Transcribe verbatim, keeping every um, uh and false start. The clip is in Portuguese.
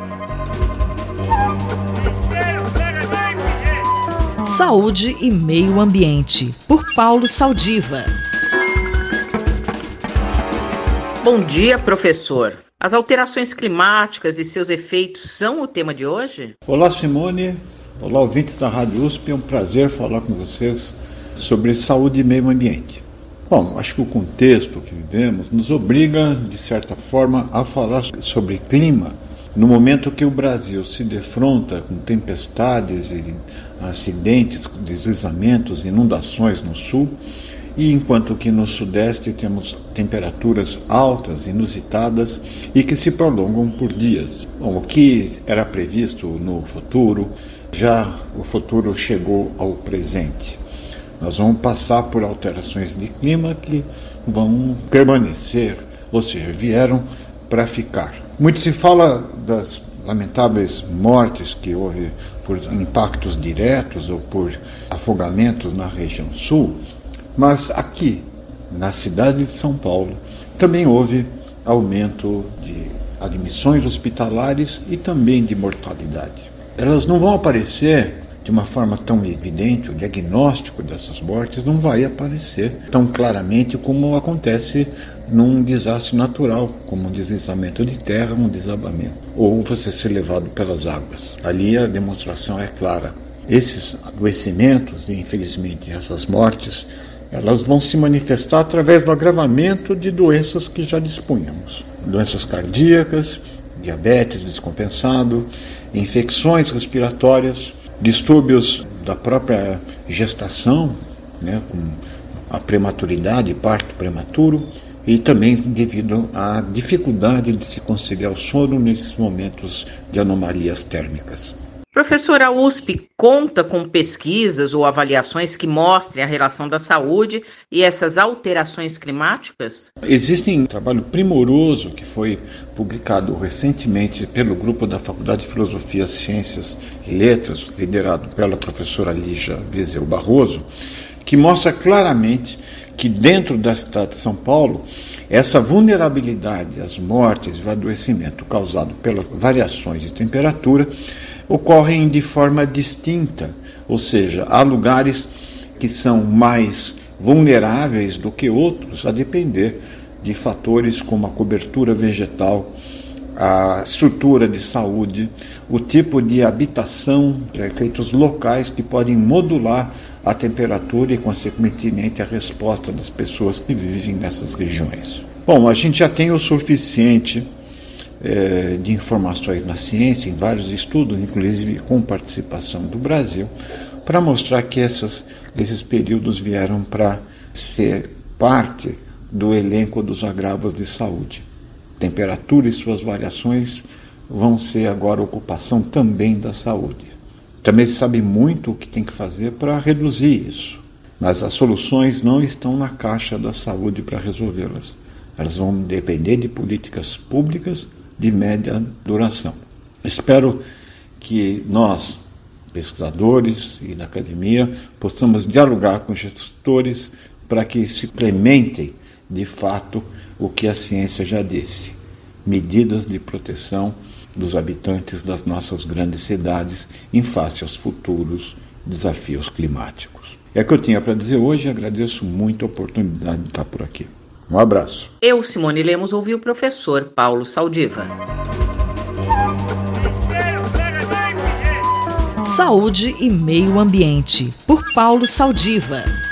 Saúde e Meio Ambiente, por Paulo Saldiva. Bom dia, professor. As alterações climáticas e seus efeitos são o tema de hoje? Olá, Simone. Olá, ouvintes da Rádio U S P. É um prazer falar com vocês sobre saúde e meio ambiente. Bom, acho que o contexto que vivemos nos obriga, de certa forma, a falar sobre clima no momento que o Brasil se defronta com tempestades e acidentes, deslizamentos, inundações no sul, e enquanto que no sudeste temos temperaturas altas, inusitadas e que se prolongam por dias. Bom, o que era previsto no futuro, já o futuro chegou ao presente. Nós vamos passar por alterações de clima que vão permanecer, ou seja, vieram para ficar. Muito se fala das lamentáveis mortes que houve por impactos diretos ou por afogamentos na região sul, mas aqui, na cidade de São Paulo, também houve aumento de admissões hospitalares e também de mortalidade. Elas não vão aparecer de uma forma tão evidente, o diagnóstico dessas mortes não vai aparecer tão claramente como acontece num desastre natural, como um deslizamento de terra, um desabamento, ou você ser levado pelas águas. Ali a demonstração é clara. Esses adoecimentos e, infelizmente, essas mortes, elas vão se manifestar através do agravamento de doenças que já dispunhamos. Doenças cardíacas, diabetes descompensado, infecções respiratórias, distúrbios da própria gestação, né, com a prematuridade, parto prematuro, e também devido à dificuldade de se conciliar o sono nesses momentos de anomalias térmicas. Professor, a U S P conta com pesquisas ou avaliações que mostrem a relação da saúde e essas alterações climáticas? Existe um trabalho primoroso que foi publicado recentemente pelo grupo da Faculdade de Filosofia, Ciências e Letras, liderado pela professora Lígia Wiesel Barroso, que mostra claramente que dentro da cidade de São Paulo, essa vulnerabilidade às mortes e ao adoecimento causado pelas variações de temperatura ocorrem de forma distinta, ou seja, há lugares que são mais vulneráveis do que outros, a depender de fatores como a cobertura vegetal, a estrutura de saúde, o tipo de habitação, de efeitos locais que podem modular a temperatura e, consequentemente, a resposta das pessoas que vivem nessas regiões. Bom, a gente já tem o suficiente eh, de informações na ciência, em vários estudos, inclusive com participação do Brasil, para mostrar que essas, esses períodos vieram para ser parte do elenco dos agravos de saúde. Temperatura e suas variações vão ser agora ocupação também da saúde. Também se sabe muito o que tem que fazer para reduzir isso, mas as soluções não estão na caixa da saúde para resolvê-las. Elas vão depender de políticas públicas de média duração. Espero que nós, pesquisadores e na academia, possamos dialogar com gestores para que se implementem de fato o que a ciência já disse: medidas de proteção dos habitantes das nossas grandes cidades em face aos futuros desafios climáticos. É o que eu tinha para dizer hoje e agradeço muito a oportunidade de estar por aqui. Um abraço. Eu, Simone Lemos, ouvi o professor Paulo Saldiva. Saúde e Meio Ambiente, por Paulo Saldiva.